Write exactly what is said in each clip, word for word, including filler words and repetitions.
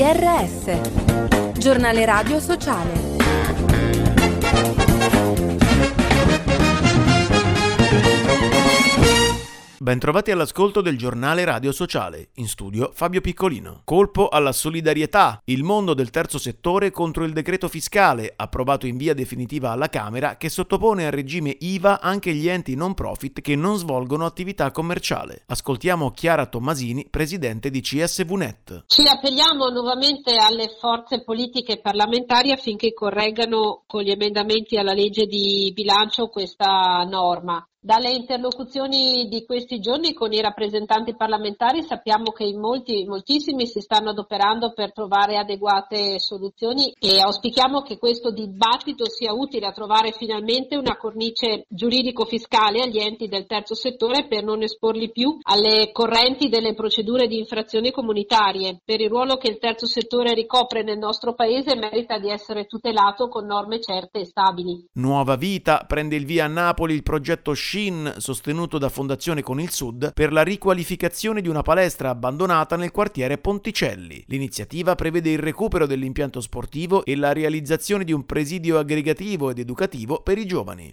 R S, giornale radio sociale. Bentrovati all'ascolto del giornale radio sociale, in studio Fabio Piccolino. Colpo alla solidarietà, il mondo del terzo settore contro il decreto fiscale, approvato in via definitiva alla Camera, che sottopone a regime I V A anche gli enti non profit che non svolgono attività commerciale. Ascoltiamo Chiara Tommasini, presidente di C S V Net. Ci appelliamo nuovamente alle forze politiche e parlamentari affinché correggano con gli emendamenti alla legge di bilancio questa norma. Dalle interlocuzioni di questi giorni con i rappresentanti parlamentari sappiamo che in molti, moltissimi si stanno adoperando per trovare adeguate soluzioni e auspichiamo che questo dibattito sia utile a trovare finalmente una cornice giuridico-fiscale agli enti del terzo settore per non esporli più alle correnti delle procedure di infrazione comunitarie. Per il ruolo che il terzo settore ricopre nel nostro Paese merita di essere tutelato con norme certe e stabili. Nuova vita, prende il via a Napoli il progetto Shin, sostenuto da Fondazione Con il Sud, per la riqualificazione di una palestra abbandonata nel quartiere Ponticelli. L'iniziativa prevede il recupero dell'impianto sportivo e la realizzazione di un presidio aggregativo ed educativo per i giovani.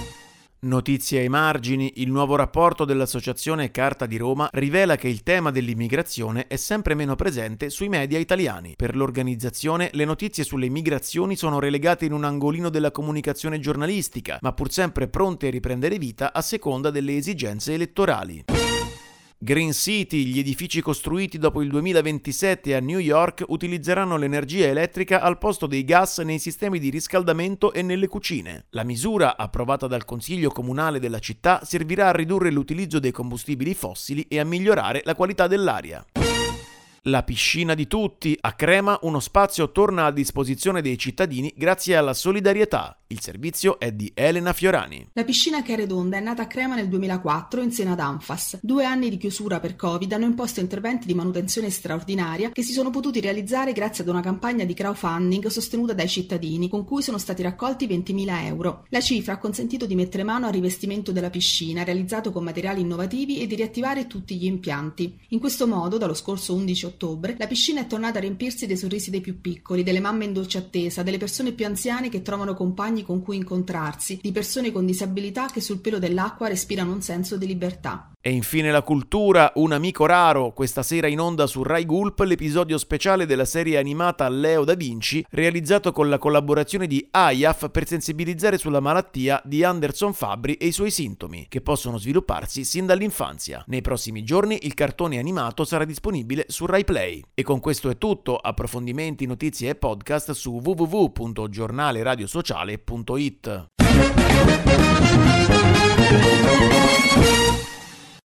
Notizie ai margini, il nuovo rapporto dell'Associazione Carta di Roma rivela che il tema dell'immigrazione è sempre meno presente sui media italiani. Per l'organizzazione, le notizie sulle migrazioni sono relegate in un angolino della comunicazione giornalistica, ma pur sempre pronte a riprendere vita a seconda delle esigenze elettorali. Green City, gli edifici costruiti dopo il duemilaventisette a New York utilizzeranno l'energia elettrica al posto dei gas nei sistemi di riscaldamento e nelle cucine. La misura, approvata dal Consiglio Comunale della città, servirà a ridurre l'utilizzo dei combustibili fossili e a migliorare la qualità dell'aria. La piscina di tutti. A Crema uno spazio torna a disposizione dei cittadini grazie alla solidarietà. Il servizio è di Elena Fiorani. La piscina Chiaredonda è nata a Crema nel duemilaquattro in seno ad Anfas. Due anni di chiusura per Covid hanno imposto interventi di manutenzione straordinaria che si sono potuti realizzare grazie ad una campagna di crowdfunding sostenuta dai cittadini, con cui sono stati raccolti ventimila euro. La cifra ha consentito di mettere mano al rivestimento della piscina, realizzato con materiali innovativi, e di riattivare tutti gli impianti. In questo modo, dallo scorso undici ottobre, la piscina è tornata a riempirsi dei sorrisi dei più piccoli, delle mamme in dolce attesa, delle persone più anziane che trovano compagni con cui incontrarsi, di persone con disabilità che sul pelo dell'acqua respirano un senso di libertà. E infine la cultura, un amico raro, questa sera in onda su Rai Gulp l'episodio speciale della serie animata Leo da Vinci, realizzato con la collaborazione di A I A F per sensibilizzare sulla malattia di Anderson Fabbri e i suoi sintomi, che possono svilupparsi sin dall'infanzia. Nei prossimi giorni il cartone animato sarà disponibile su Rai Play. E con questo è tutto, approfondimenti, notizie e podcast su w w w punto giornale radio sociale punto it.